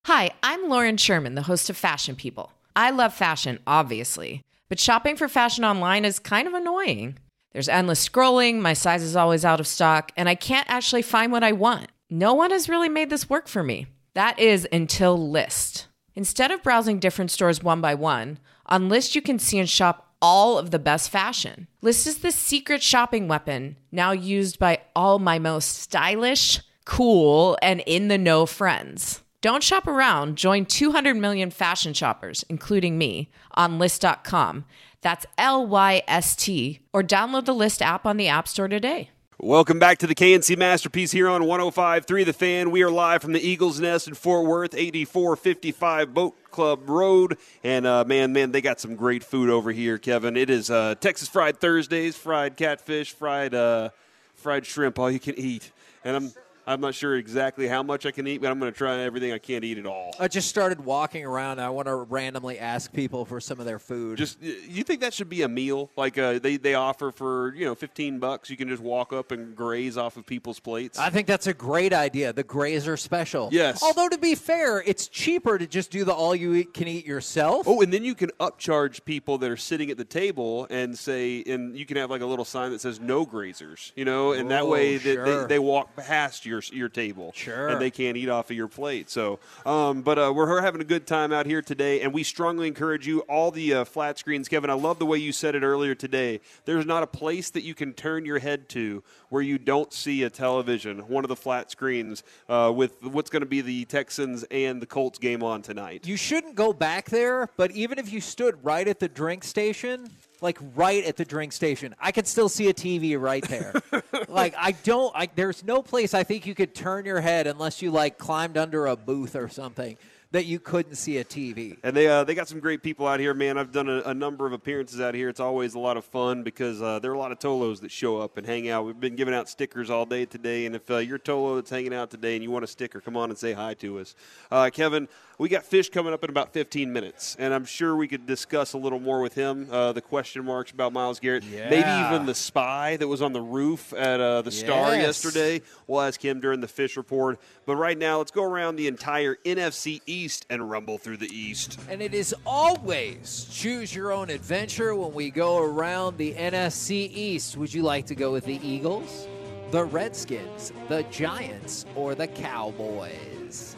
Hi, I'm Lauren Sherman, the host of Fashion People. I love fashion, obviously, but shopping for fashion online is kind of annoying. There's endless scrolling, my size is always out of stock, and I can't actually find what I want. No one has really made this work for me. That is until Lyst. Instead of browsing different stores one by one, on Lyst you can see and shop all of the best fashion. Lyst is the secret shopping weapon now used by all my most stylish, cool, and in-the-know friends. Don't shop around. Join 200 million fashion shoppers, including me, on Lyst.com. That's Lyst, or download the Lyst app on the App Store today. Welcome back to the KNC Masterpiece here on 105.3 The Fan. We are live from the Eagles Nest in Fort Worth, 8455 Boat Club Road. And, man, they got some great food over here, Kevin. It is Texas Fried Thursdays, fried catfish, fried shrimp, all you can eat. And I'm not sure exactly how much I can eat, but I'm going to try everything I can't eat it all. I just started walking around. I want to randomly ask people for some of their food. You think that should be a meal? Like they offer for $15, you can just walk up and graze off of people's plates. I think that's a great idea. The grazer special. Yes. Although to be fair, it's cheaper to just do the all you can eat yourself. Oh, and then you can upcharge people that are sitting at the table and you can have like a little sign that says no grazers. And that way sure. they walk past your table. Sure. And they can't eat off of your plate. So, but we're having a good time out here today, and we strongly encourage you, all the flat screens. Kevin, I love the way you said it earlier today. There's not a place that you can turn your head to where you don't see a television, one of the flat screens, with what's going to be the Texans and the Colts game on tonight. You shouldn't go back there, but even if you stood right at the drink station, I could still see a TV right there. There's no place I think you could turn your head unless you climbed under a booth or something that you couldn't see a TV. And they got some great people out here, man. I've done a number of appearances out here. It's always a lot of fun because there are a lot of Tolos that show up and hang out. We've been giving out stickers all day today, and if you're Tolo that's hanging out today and you want a sticker, come on and say hi to us. Kevin, we got Fish coming up in about 15 minutes, and I'm sure we could discuss a little more with him, the question marks about Myles Garrett, maybe even the spy that was on the roof at the Star yesterday. We'll ask him during the Fish Report. But right now, let's go around the entire NFC East and rumble through the East. And it is always choose your own adventure when we go around the NFC East. Would you like to go with the Eagles, the Redskins, the Giants, or the Cowboys?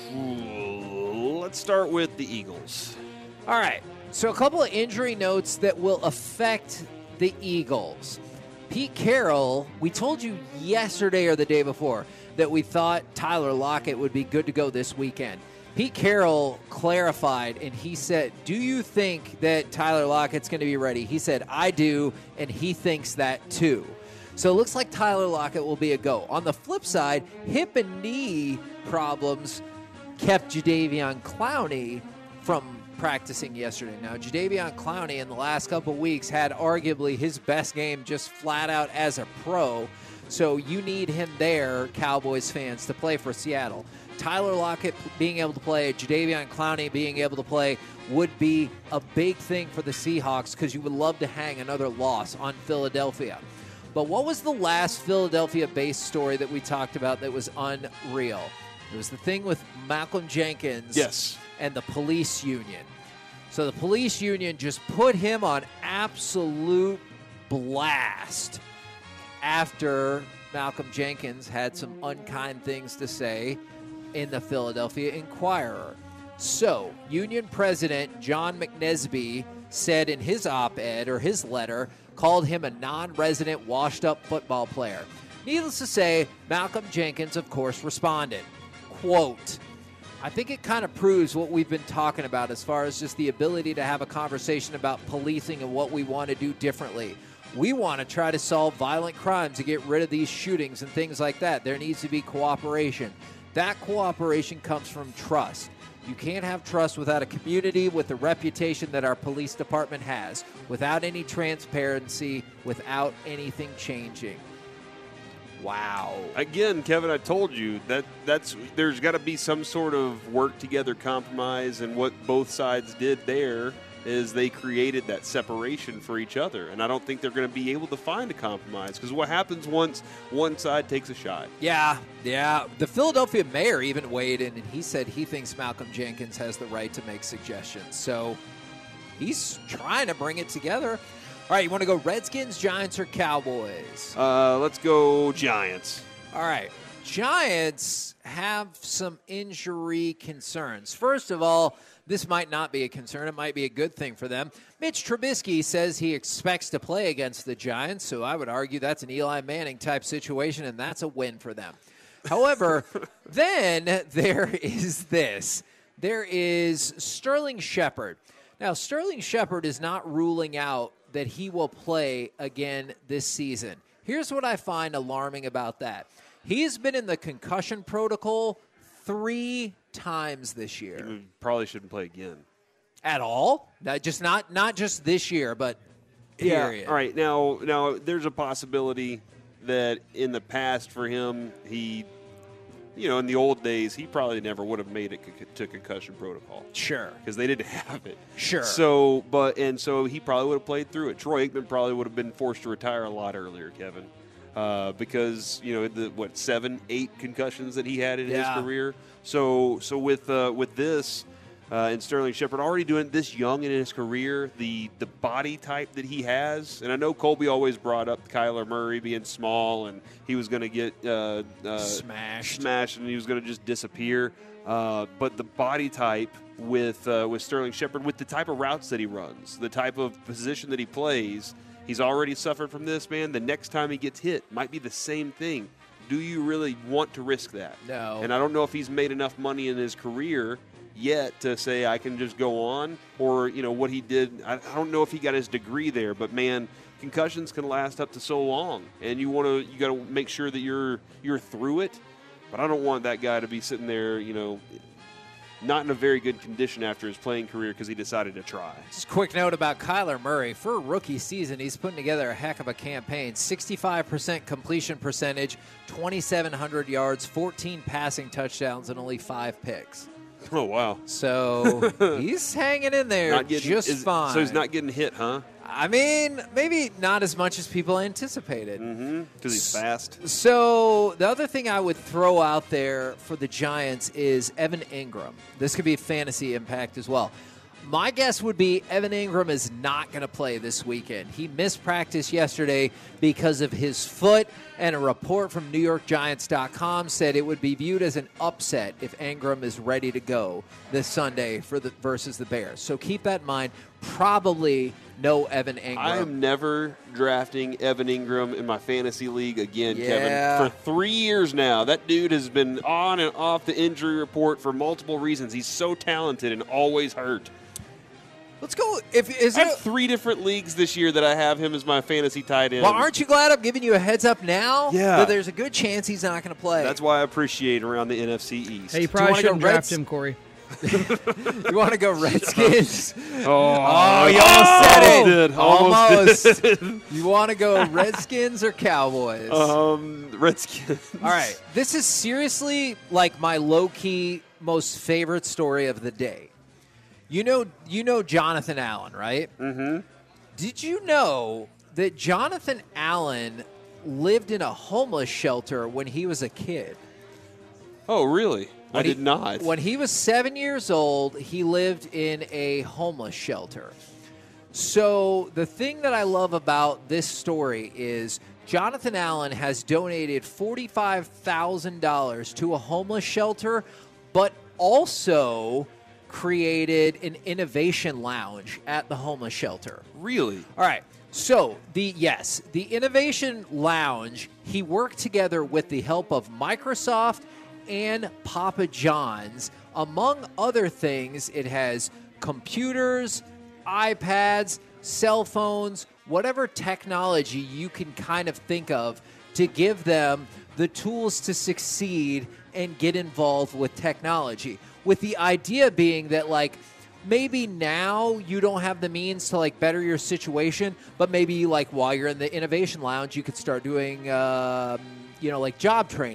Let's start with the Eagles. All right. So a couple of injury notes that will affect the Eagles. Pete Carroll, we told you yesterday or the day before that we thought Tyler Lockett would be good to go this weekend. Pete Carroll clarified, and he said, do you think that Tyler Lockett's going to be ready? He said, I do, and he thinks that too. So it looks like Tyler Lockett will be a go. On the flip side, hip and knee problems kept Jadeveon Clowney from practicing yesterday. Now, Jadeveon Clowney in the last couple weeks had arguably his best game just flat out as a pro. So you need him there, Cowboys fans, to play for Seattle. Tyler Lockett being able to play, Jadeveon Clowney being able to play would be a big thing for the Seahawks because you would love to hang another loss on Philadelphia. But what was the last Philadelphia-based story that we talked about that was unreal? It was the thing with Malcolm Jenkins and the police union. So the police union just put him on absolute blast after Malcolm Jenkins had some unkind things to say in the Philadelphia Inquirer. So union president John McNesby said in his op-ed or his letter, called him a non-resident washed-up football player. Needless to say, Malcolm Jenkins, of course, responded. Quote, I think it kind of proves what we've been talking about as far as just the ability to have a conversation about policing and what we want to do differently. We want to try to solve violent crimes and get rid of these shootings and things like that. There needs to be cooperation. That cooperation comes from trust. You can't have trust without a community with the reputation that our police department has, without any transparency, without anything changing. Wow. Again, Kevin, I told you that's there's got to be some sort of work together compromise, and what both sides did there is they created that separation for each other. And I don't think they're going to be able to find a compromise, because what happens once one side takes a shot? Yeah. The Philadelphia mayor even weighed in, and he said he thinks Malcolm Jenkins has the right to make suggestions. So he's trying to bring it together. All right, you want to go Redskins, Giants, or Cowboys? Let's go Giants. All right. Giants have some injury concerns. First of all, this might not be a concern. It might be a good thing for them. Mitch Trubisky says he expects to play against the Giants, so I would argue that's an Eli Manning type situation, and that's a win for them. However, then there is this. There is Sterling Shepard. Now, Sterling Shepard is not ruling out that he will play again this season. Here's what I find alarming about that. He's been in the concussion protocol 3 times this year. He probably shouldn't play again. At all? Not just this year, but period. Yeah. All right. Now there's a possibility that in the past for him, he, in the old days, he probably never would have made it to concussion protocol. Sure. Because they didn't have it. Sure. So he probably would have played through it. Troy Aikman probably would have been forced to retire a lot earlier, Kevin. Because 7, 8 concussions that he had in his career. So with this and Sterling Shepard already doing this young in his career, the body type that he has, and I know Colby always brought up Kyler Murray being small and he was going to get smashed and he was going to just disappear. But the body type with Sterling Shepard, with the type of routes that he runs, the type of position that he plays. He's already suffered from this, man. The next time he gets hit might be the same thing. Do you really want to risk that? No. And I don't know if he's made enough money in his career yet to say I can just go on, or what he did. I don't know if he got his degree there, but man, concussions can last up to so long, and you got to make sure that you're through it. But I don't want that guy to be sitting there, not in a very good condition after his playing career because he decided to try. Just a quick note about Kyler Murray. For a rookie season, he's putting together a heck of a campaign. 65% completion percentage, 2,700 yards, 14 passing touchdowns, and only 5 picks. Oh, wow. So he's hanging in there fine. So he's not getting hit, huh? I mean, maybe not as much as people anticipated. Because he's fast. So the other thing I would throw out there for the Giants is Evan Ingram. This could be a fantasy impact as well. My guess would be Evan Ingram is not going to play this weekend. He missed practice yesterday because of his foot, and a report from NewYorkGiants.com said it would be viewed as an upset if Ingram is ready to go this Sunday versus the Bears. So keep that in mind. Probably no Evan Ingram. I am never drafting Evan Ingram in my fantasy league again, Kevin. For 3 years now, that dude has been on and off the injury report for multiple reasons. He's so talented and always hurt. Let's go. I have 3 different leagues this year that I have him as my fantasy tight end. Well, aren't you glad I'm giving you a heads up now? Yeah. That there's a good chance he's not going to play. That's why I appreciate around the NFC East. Hey, you probably shouldn't draft him, Corey. You want to go Redskins? You almost said it. Almost. You want to go Redskins or Cowboys? Redskins. All right. This is seriously like my low-key most favorite story of the day. You know Jonathan Allen, right? Mm-hmm. Did you know that Jonathan Allen lived in a homeless shelter when he was a kid? Oh, really? I did not. When he was 7 years old, he lived in a homeless shelter. So the thing that I love about this story is Jonathan Allen has donated $45,000 to a homeless shelter, but also created an innovation lounge at the homeless shelter. Really? All right. So, the innovation lounge, he worked together with the help of Microsoft and Papa John's. Among other things, it has computers, iPads, cell phones, whatever technology you can kind of think of to give them the tools to succeed and get involved with technology. With the idea being that, like, maybe now you don't have the means to, like, better your situation, but maybe, like, while you're in the innovation lounge, you could start doing, like, job training.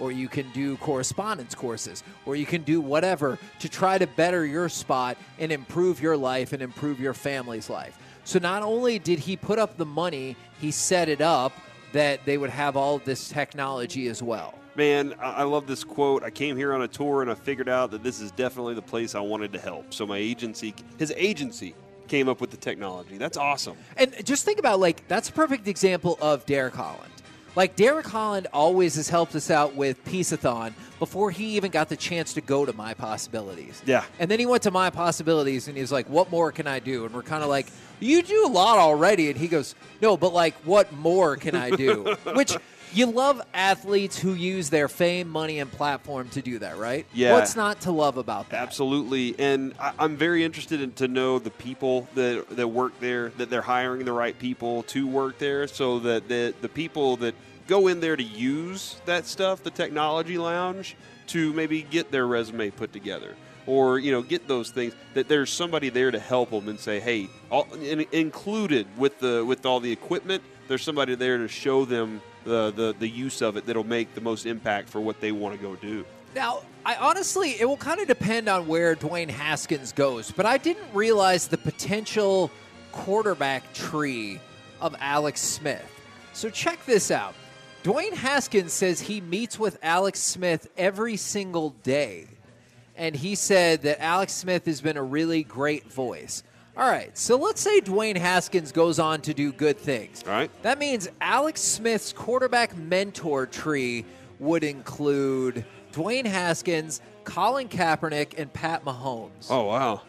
or you can do correspondence courses, or you can do whatever to try to better your spot and improve your life and improve your family's life. So not only did he put up the money, he set it up that they would have all of this technology as well. Man, I love this quote. I came here on a tour, and I figured out that this is definitely the place I wanted to help. So his agency, came up with the technology. That's awesome. And just think about, that's a perfect example of Derek Holland. Derek Holland always has helped us out with Peace-a-thon before he even got the chance to go to My Possibilities. Yeah. And then he went to My Possibilities, and he was like, what more can I do? And we're kind of like, you do a lot already. And he goes, no, but, what more can I do? Which... You love athletes who use their fame, money, and platform to do that, right? Yeah. What's not to love about that? Absolutely. And I'm very interested to know the people that work there, that they're hiring the right people to work there, so that the people that go in there to use that stuff, the technology lounge, to maybe get their resume put together. Or, get those things, that there's somebody there to help them and say, hey, included with all the equipment, there's somebody there to show them the use of it that'll make the most impact for what they want to go do. Now, it will kind of depend on where Dwayne Haskins goes, but I didn't realize the potential quarterback tree of Alex Smith. So check this out. Dwayne Haskins says he meets with Alex Smith every single day, and he said that Alex Smith has been a really great voice. All right, so let's say Dwayne Haskins goes on to do good things. All right. That means Alex Smith's quarterback mentor tree would include Dwayne Haskins, Colin Kaepernick, and Pat Mahomes. Oh, wow.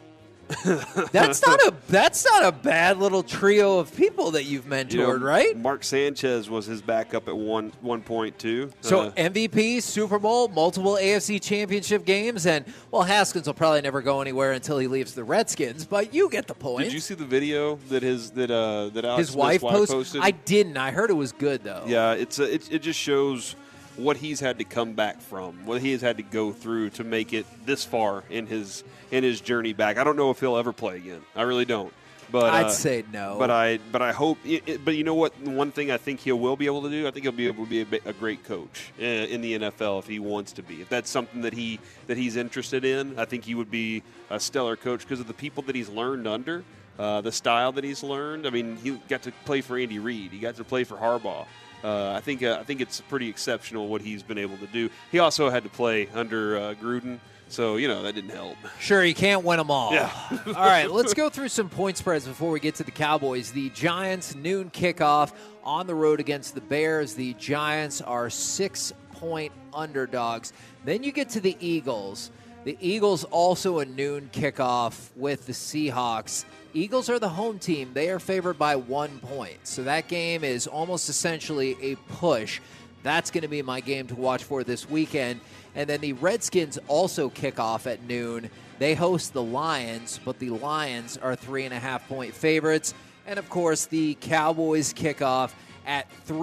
That's not a bad little trio of people that you've mentored, right? Mark Sanchez was his backup at one point too. So MVP, Super Bowl, multiple AFC Championship games, and Haskins will probably never go anywhere until he leaves the Redskins. But you get the point. Did you see the video that Alex his wife Smith's posted? I didn't. I heard it was good though. Yeah, it just shows what he's had to come back from, what he has had to go through to make it this far in his journey back. I don't know if he'll ever play again. I really don't. But I'd say no. But I hope. But you know what? One thing I think he will be able to do. I think he'll be able to be a great coach in the NFL if he wants to be. If that's something that he's interested in, I think he would be a stellar coach because of the people that he's learned under, the style that he's learned. I mean, he got to play for Andy Reid. He got to play for Harbaugh. I think it's pretty exceptional what he's been able to do. He also had to play under Gruden, so that didn't help. Sure, you can't win them all. Yeah. All right, let's go through some point spreads before we get to the Cowboys. The Giants noon kickoff on the road against the Bears. The Giants are 6-point underdogs. Then you get to the Eagles. The Eagles also a noon kickoff with the Seahawks. Eagles are the home team. They are favored by 1 point. So that game is almost essentially a push. That's going to be my game to watch for this weekend. And then the Redskins also kick off at noon. They host the Lions, but the Lions are 3.5-point favorites. And, of course, the Cowboys kick off at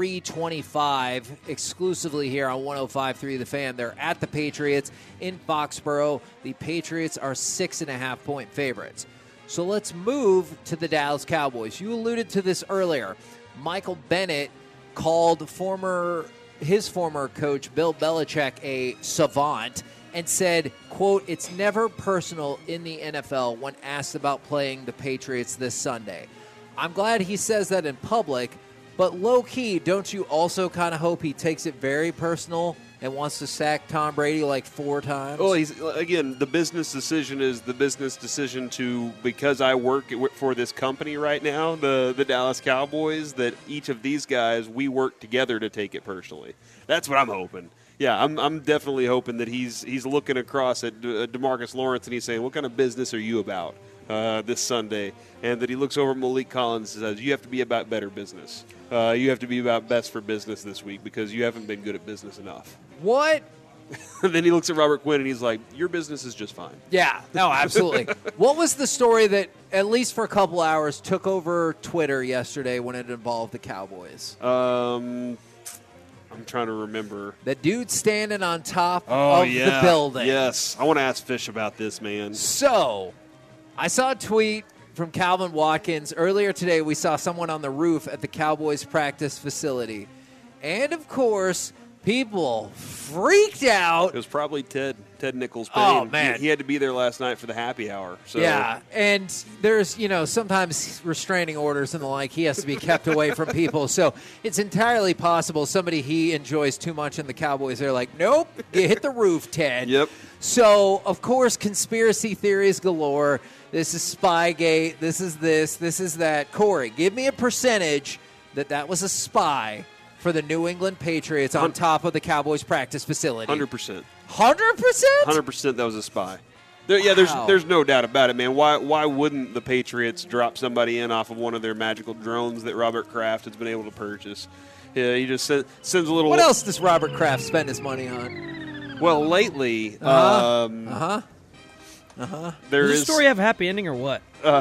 3:25 exclusively here on 105.3 The Fan. They're at the Patriots in Foxborough. The Patriots are 6.5-point favorites. So let's move to the Dallas Cowboys. You alluded to this earlier. Michael Bennett called his former coach, Bill Belichick, a savant and said, quote, "It's never personal in the NFL when asked about playing the Patriots this Sunday." I'm glad he says that in public, but low-key, don't you also kind of hope he takes it very personal and wants to sack Tom Brady 4 times? Well, the business decision is the business decision because I work for this company right now, the Dallas Cowboys, that each of these guys, we work together to take it personally. That's what I'm hoping. Yeah, I'm definitely hoping that he's looking across at DeMarcus Lawrence and he's saying, what kind of business are you about this Sunday? And that he looks over at Malik Collins and says, you have to be about better business. You have to be about best for business this week because you haven't been good at business enough. What? And then he looks at Robert Quinn and he's like, your business is just fine. Yeah, no, absolutely. What was the story that, at least for a couple hours, took over Twitter yesterday when it involved the Cowboys? I'm trying to remember. The dude standing on top of the building. Yes. I want to ask Fish about this, man. So, I saw a tweet from Calvin Watkins. Earlier today, we saw someone on the roof at the Cowboys practice facility. And, of course, People freaked out. It was probably Ted Nichols' Oh, Payne. man. He had to be there last night for the happy hour. So. Yeah, and there's, sometimes restraining orders and the like. He has to be kept away from people. So it's entirely possible somebody he enjoys too much in the Cowboys, they're like, nope, you hit the roof, Ted. Yep. So, of course, conspiracy theories galore. This is Spygate. This is this. This is that. Corey, give me a percentage that was a spy for the New England Patriots on top of the Cowboys practice facility. 100%. 100%? 100% that was a spy. There's no doubt about it, man. Why wouldn't the Patriots drop somebody in off of one of their magical drones that Robert Kraft has been able to purchase? Yeah, he just sends a little. What else does Robert Kraft spend his money on? Well, lately, Does the story have a happy ending or what?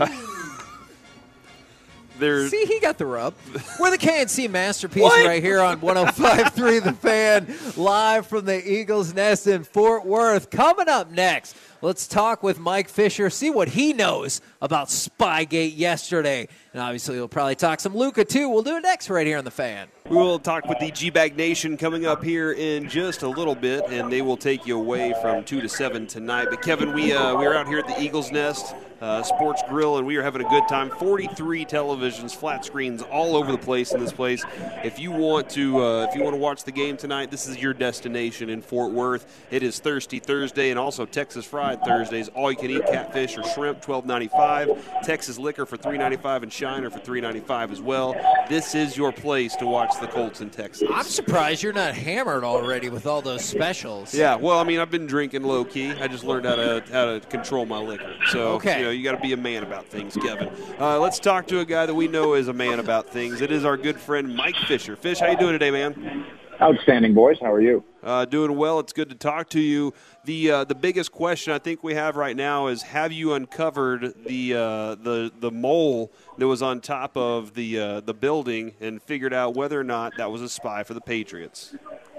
See, he got the rub. We're the KNC Masterpiece right here on 105.3 The Fan, live from the Eagles Nest in Fort Worth. Coming up next, let's talk with Mike Fisher, see what he knows about Spygate yesterday. And obviously, we'll probably talk some Luka, too. We'll do it next right here on The Fan. We will talk with the G-Bag Nation coming up here in just a little bit, and they will take you away from 2 to 7 tonight. But, Kevin, we're out here at the Eagles Nest Sports Grill, and we are having a good time. 43 televisions, flat screens all over the place in this place. If you want to watch the game tonight, this is your destination in Fort Worth. It is Thirsty Thursday and also Texas Fried Thursdays. All you can eat catfish or shrimp, $12.95. Texas liquor for $3.95 and Shiner for $3.95 as well. This is your place to watch the Colts in Texas. I'm surprised you're not hammered already with all those specials. Yeah, well, I mean, I've been drinking low key. I just learned how to control my liquor. So, okay. You got to be a man about things, Kevin. Let's talk to a guy that we know is a man about things. It is our good friend Mike Fisher. Fish, how you doing today, man? Outstanding, boys. How are you? Doing well. It's good to talk to you. The biggest question I think we have right now is: have you uncovered the mole that was on top of the building and figured out whether or not that was a spy for the Patriots?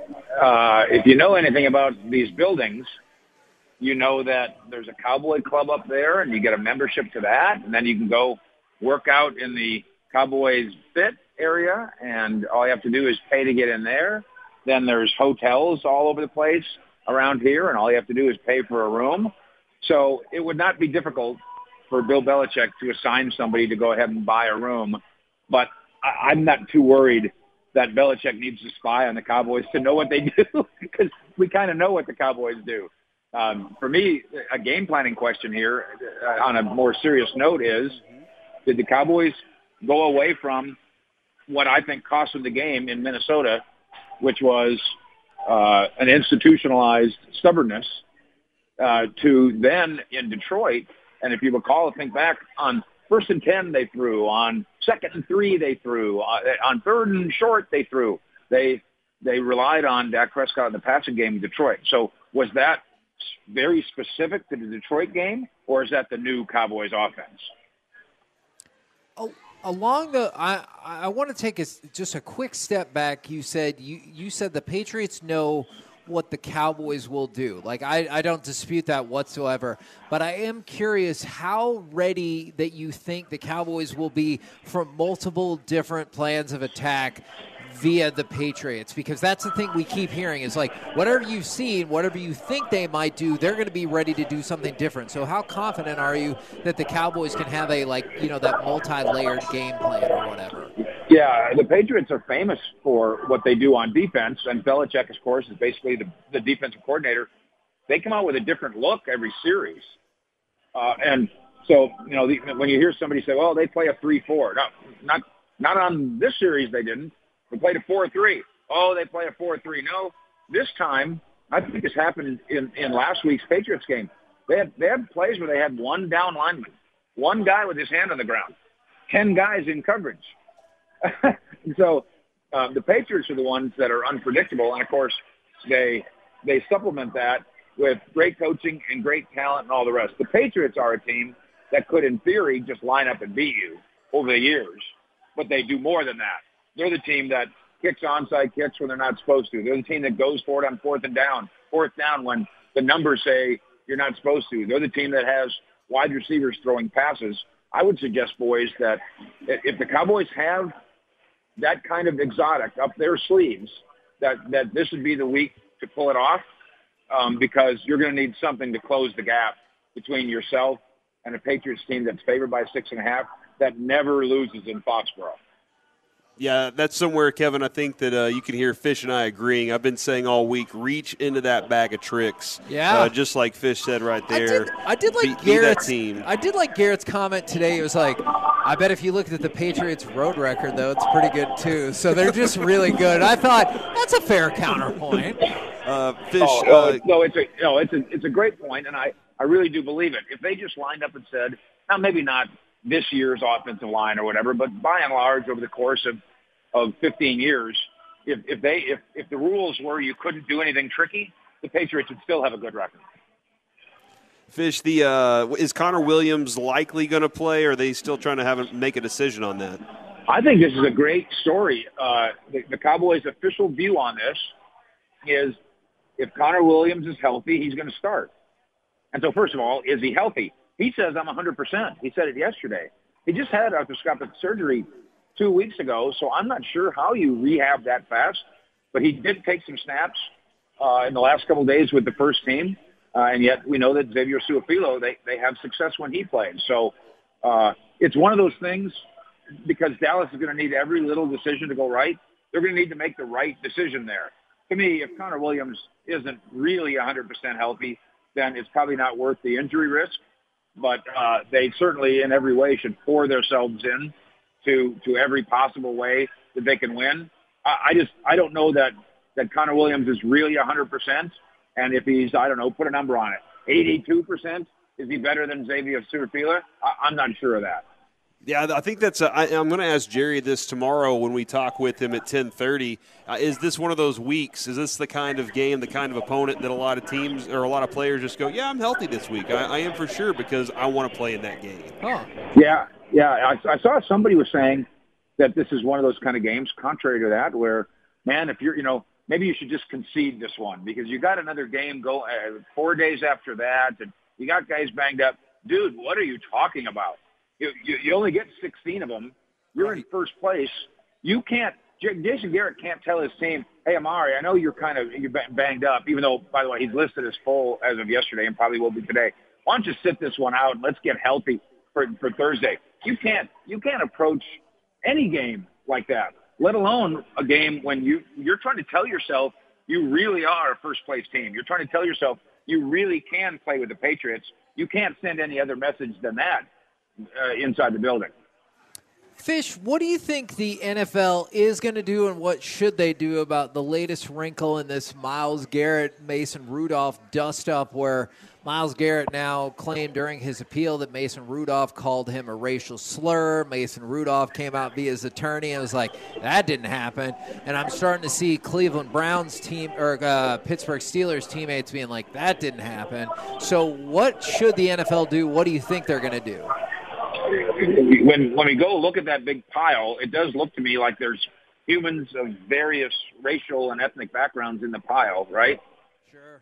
If you know anything about these buildings, you know that there's a Cowboy Club up there, and you get a membership to that, and then you can go work out in the Cowboys Fit area, and all you have to do is pay to get in there. Then there's hotels all over the place around here, and all you have to do is pay for a room. So it would not be difficult for Bill Belichick to assign somebody to go ahead and buy a room. But I'm not too worried that Belichick needs to spy on the Cowboys to know what they do, because we kind of know what the Cowboys do. For me, a game planning question here on a more serious note is, did the Cowboys go away from what I think cost them the game in Minnesota, which was an institutionalized stubbornness, to then in Detroit? And if you recall, think back, on 1st and 10 they threw, on 2nd and 3 they threw, on 3rd and short they threw. They relied on Dak Prescott in the passing game in Detroit. So was that very specific to the Detroit game, or is that the new Cowboys offense? I want to take just a quick step back. You said the Patriots know what the Cowboys will do. Like, I don't dispute that whatsoever, but I am curious how ready that you think the Cowboys will be for multiple different plans of attack via the Patriots, because that's the thing we keep hearing is, like, whatever you've seen, whatever you think they might do, they're going to be ready to do something different. So how confident are you that the Cowboys can have that multi-layered game plan or whatever? Yeah, the Patriots are famous for what they do on defense, and Belichick, of course, is basically the defensive coordinator. They come out with a different look every series. And so, when you hear somebody say, well, they play a 3-4. No, not on this series they didn't. They played a 4-3. Oh, they play a 4-3. No, this time, I think this happened in last week's Patriots game. They had plays where they had one down lineman, one guy with his hand on the ground, 10 guys in coverage. So the Patriots are the ones that are unpredictable, and, of course, they supplement that with great coaching and great talent and all the rest. The Patriots are a team that could, in theory, just line up and beat you over the years, but they do more than that. They're the team that kicks onside kicks when they're not supposed to. They're the team that goes for it on fourth down when the numbers say you're not supposed to. They're the team that has wide receivers throwing passes. I would suggest, boys, that if the Cowboys have that kind of exotic up their sleeves, that this would be the week to pull it off, because you're going to need something to close the gap between yourself and a Patriots team that's favored by 6.5 that never loses in Foxborough. Yeah, that's somewhere, Kevin, I think that you can hear Fish and I agreeing. I've been saying all week, reach into that bag of tricks. Yeah. Just like Fish said right there. I did like Garrett's team. I did like Garrett's comment today. It was like, I bet if you looked at the Patriots' road record, though, it's pretty good, too. So they're just really good. I thought, that's a fair counterpoint. Fish. It's a great point, and I really do believe it. If they just lined up and said, now maybe not this year's offensive line or whatever, but by and large over the course of 15 years, if the rules were you couldn't do anything tricky, the Patriots would still have a good record. Fish, is Connor Williams likely going to play, or are they still trying to make a decision on that? I think this is a great story. The Cowboys' official view on this is if Connor Williams is healthy, he's going to start. And so, first of all, is he healthy? He says, I'm 100%. He said it yesterday. He just had arthroscopic surgery 2 weeks ago, so I'm not sure how you rehab that fast. But he did take some snaps in the last couple of days with the first team, and yet we know that Xavier Su'a-Filo, they have success when he plays. So it's one of those things, because Dallas is going to need every little decision to go right. They're going to need to make the right decision there. To me, if Connor Williams isn't really 100% healthy, then it's probably not worth the injury risk. But they certainly in every way should pour themselves in to every possible way that they can win. I don't know that Connor Williams is really 100%. And if he's, I don't know, put a number on it, 82%, is he better than Xavier Su'a-Filo? I'm not sure of that. Yeah, I think that's I'm going to ask Jerry this tomorrow when we talk with him at 10:30. Is this one of those weeks? Is this the kind of game, the kind of opponent that a lot of teams or a lot of players just go, yeah, I'm healthy this week. I am for sure because I want to play in that game. Huh. Yeah. I saw somebody was saying that this is one of those kind of games, contrary to that, where, man, if you're, maybe you should just concede this one because you got another game 4 days after that, and you got guys banged up. Dude, what are you talking about? You only get 16 of them. You're in first place. You can't. Jason Garrett can't tell his team, "Hey, Amari, I know you're banged up," even though, by the way, he's listed as full as of yesterday and probably will be today. Why don't you sit this one out and let's get healthy for Thursday? You can't approach any game like that, let alone a game when you're trying to tell yourself you really are a first place team. You're trying to tell yourself you really can play with the Patriots. You can't send any other message than that inside the building. Fish, what do you think the NFL is going to do and what should they do about the latest wrinkle in this Myles Garrett, Mason Rudolph dust-up where Myles Garrett now claimed during his appeal that Mason Rudolph called him a racial slur. Mason Rudolph came out via his attorney and was like, that didn't happen. And I'm starting to see Cleveland Browns team or Pittsburgh Steelers teammates being like, that didn't happen. So what should the NFL do? What do you think they're going to do? When we go look at that big pile, it does look to me like there's humans of various racial and ethnic backgrounds in the pile, right? Sure.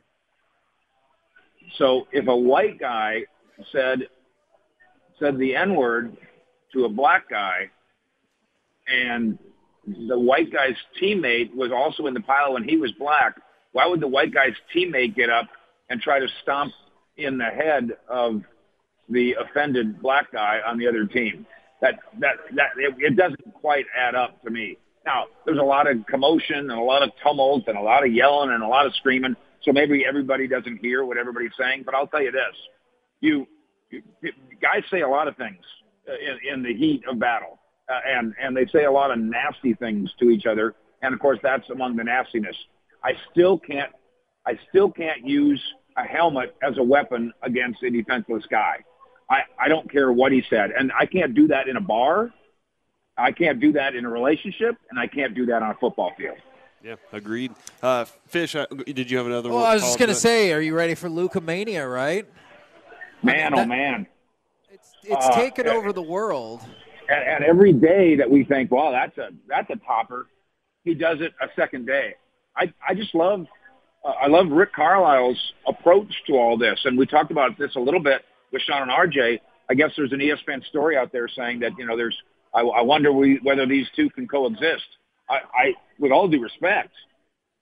So if a white guy said the N-word to a black guy and the white guy's teammate was also in the pile when he was black, why would the white guy's teammate get up and try to stomp in the head of the offended black guy on the other team? It doesn't quite add up to me. Now, there's a lot of commotion and a lot of tumult and a lot of yelling and a lot of screaming, so maybe everybody doesn't hear what everybody's saying. But I'll tell you this: guys say a lot of things in the heat of battle, and they say a lot of nasty things to each other. And of course, that's among the nastiness. I still can't use a helmet as a weapon against a defenseless guy. I don't care what he said. And I can't do that in a bar. I can't do that in a relationship. And I can't do that on a football field. Yeah, agreed. Fish, did you have another one? Well, I was just going to say, are you ready for Luka Mania, right? Man, oh, man. It's taken over the world. And every day that we think, well, that's a topper, he does it a second day. I just love I love Rick Carlisle's approach to all this. And we talked about this a little bit with Sean and RJ. I guess there's an ESPN story out there saying that, I wonder whether these two can coexist. I with all due respect,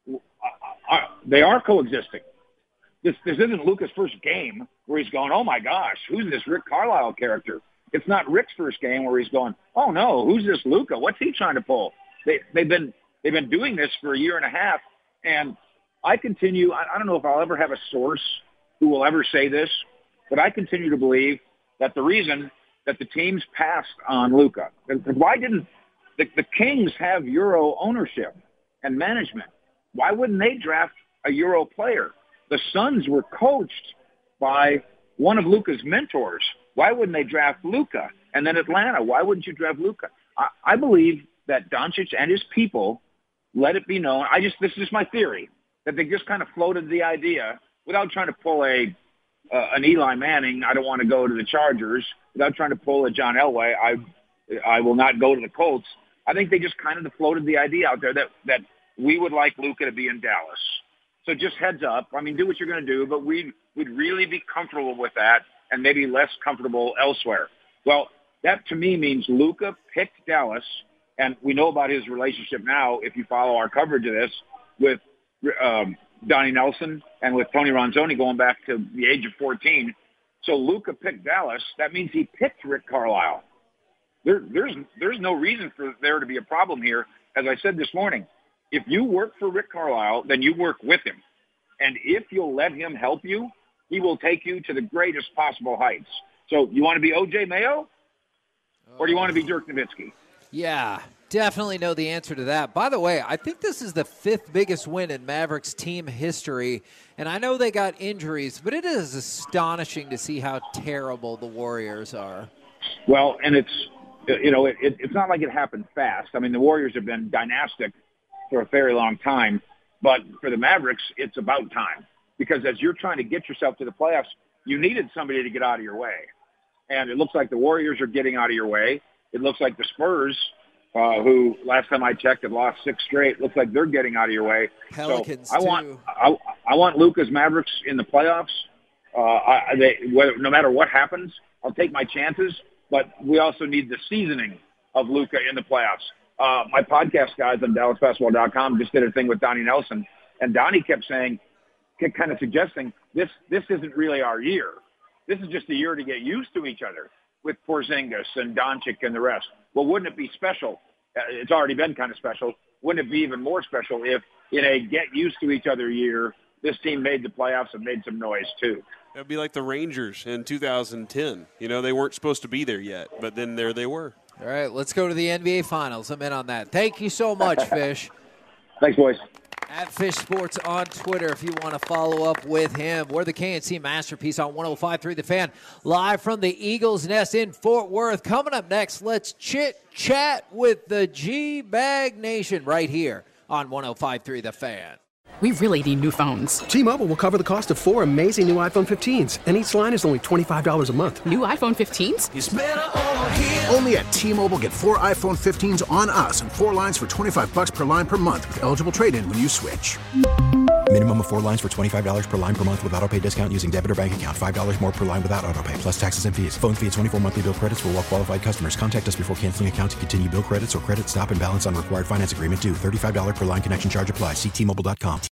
they are coexisting. This isn't Luka's first game where he's going, oh my gosh, who's this Rick Carlisle character? It's not Rick's first game where he's going, oh no, who's this Luka? What's he trying to pull? They've been doing this for a year and a half, and I continue. I don't know if I'll ever have a source who will ever say this, but I continue to believe that the reason that the teams passed on Luka, why didn't the Kings have Euro ownership and management? Why wouldn't they draft a Euro player? The Suns were coached by one of Luka's mentors. Why wouldn't they draft Luka? And then Atlanta, why wouldn't you draft Luka? I believe that Doncic and his people let it be known. This is just my theory, that they just kind of floated the idea without trying to pull an Eli Manning, I don't want to go to the Chargers, without trying to pull a John Elway, I will not go to the Colts. I think they just kind of floated the idea out there that we would like Luka to be in Dallas. So just heads up. I mean, do what you're going to do, but we'd really be comfortable with that and maybe less comfortable elsewhere. Well, that to me means Luka picked Dallas, and we know about his relationship now, if you follow our coverage of this, with Donnie Nelson and with Tony Ronzoni going back to the age of 14. So Luka picked Dallas. That means he picked Rick Carlisle. There's no reason for there to be a problem here. As I said this morning, if you work for Rick Carlisle, then you work with him. And if you'll let him help you, he will take you to the greatest possible heights. So you want to be O.J. Mayo, or do you want to be Dirk Nowitzki? Yeah, definitely know the answer to that. By the way, I think this is the 5th biggest win in Mavericks team history. And I know they got injuries, but it is astonishing to see how terrible the Warriors are. Well, and it's not like it happened fast. I mean, the Warriors have been dynastic for a very long time. But for the Mavericks, it's about time. Because as you're trying to get yourself to the playoffs, you needed somebody to get out of your way. And it looks like the Warriors are getting out of your way. It looks like the Spurs, who last time I checked had lost 6 straight, looks like they're getting out of your way. Pelicans, so I want Luka's Mavericks in the playoffs. No matter what happens, I'll take my chances. But we also need the seasoning of Luka in the playoffs. My podcast guys on DallasBasketball.com just did a thing with Donnie Nelson, and Donnie kept kind of suggesting this isn't really our year. This is just a year to get used to each other with Porzingis and Doncic and the rest. Well, wouldn't it be special? It's already been kind of special. Wouldn't it be even more special if in a get used to each other year, this team made the playoffs and made some noise too? It would be like the Rangers in 2010. They weren't supposed to be there yet, but then there they were. All right, let's go to the NBA Finals. I'm in on that. Thank you so much, Fish. Thanks, boys. At Fish Sports on Twitter if you want to follow up with him. We're the KNC Masterpiece on 105.3 The Fan, live from the Eagles Nest in Fort Worth. Coming up next, let's chit-chat with the G-Bag Nation right here on 105.3 The Fan. We really need new phones. T-Mobile will cover the cost of 4 amazing new iPhone 15s, and each line is only $25 a month. New iPhone 15s? It's better over here. Only at T-Mobile, get 4 iPhone 15s on us and 4 lines for $25 per line per month with eligible trade-in when you switch. Minimum of 4 lines for $25 per line per month with autopay discount using debit or bank account. $5 more per line without autopay, plus taxes and fees. Phone fee at 24 monthly bill credits for well-qualified customers. Contact us before canceling account to continue bill credits or credit stop and balance on required finance agreement due. $35 per line connection charge applies. See T-Mobile.com.